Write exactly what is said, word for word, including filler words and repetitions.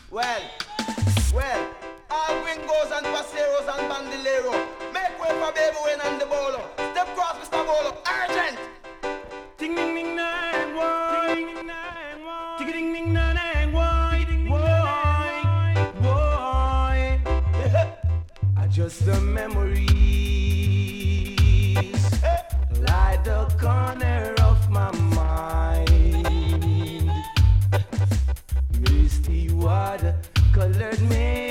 Well, well, all gringos and paseros and bandolero, make way for baby win and the bolo. Step cross, Mister Bolo, urgent. Ding ding ding nine one, ding ding nine one, ding ding ding nine one, boy, boy. I just a memories, like the corner of my mind. Misty water colored me.